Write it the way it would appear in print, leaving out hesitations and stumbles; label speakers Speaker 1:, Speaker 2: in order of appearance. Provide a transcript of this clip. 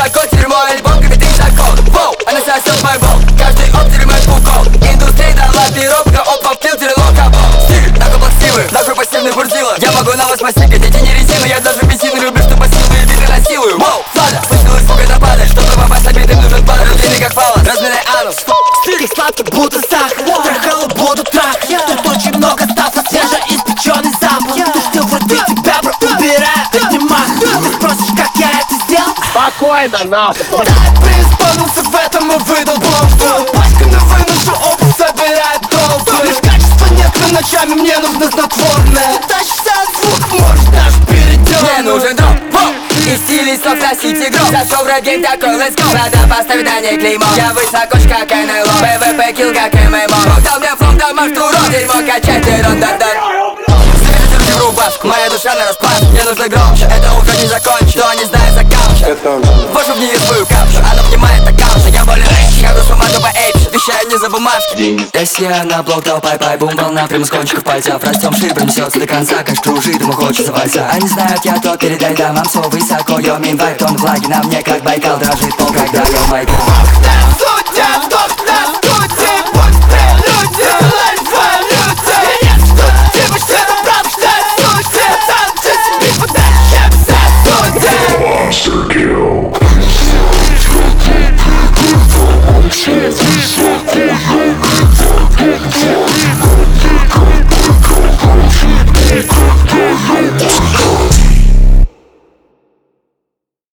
Speaker 1: высоко, дерьмо, альбом, капитан закон. Воу, она сосет мой бол. Каждый оптере мой фукол. Индустрия дала пиробка, опа, в фильтре локабл. Стиль, такой плаксивый, такой пассивный бурзила. Я могу на вас посикать, эти не резина. Я даже бензин люблю, что пассивные биты насилую. Воу, слада, спустилась фуга нападать. Чтобы попасть на битым нужен пар. Длинный как фалос, размерный анус.
Speaker 2: Стиль сладкий, будто сахар. Трахала буду трах. Тут очень много стафа, свежеиспеченный запах. Ты что, вроде тебя, бро, убираю, ты не мах. Ты спросишь, как я это сделал?
Speaker 3: Спокойно, нахуй.
Speaker 2: Да, я преисполнился в этом и выдал бомбу. Пачками выношу опыт, собирает толпы. Лишь качества нет, но ночами мне нужно снотворное. Тащишься от звук, может даже передёрнуть.
Speaker 1: Мне нужен дроп, воу. И стилист согласить игру. Зашел в рэп-гейм такой, let's go. Надо поставить на ней клеймо. Я высоко, как НЛО. ПВП килл, как ММО. Бог дал мне флоу, дал мартуру. Дерьмо качать, ты ронда-дан. Заберите рубашку, моя душа на расплат. Мне нужно громче, это уже не закончит. Кто не знает заканчивать. Вожу в нее свою капшу, она внимает аккаунт. Я более рэч, я душу могу по эйпш. Вещаю не за бумажки. Если я на блок дал пай-пай, бум, волна прямо с кончиков пальцев. Растем шире, пронесется до конца, конечно кружит, ему хочется вальса. Они знают, я то передай домам, слово высоко, йо, мин вайп, тон влаги на мне, как Байкал дрожит пол, когда я майкал.
Speaker 2: Судят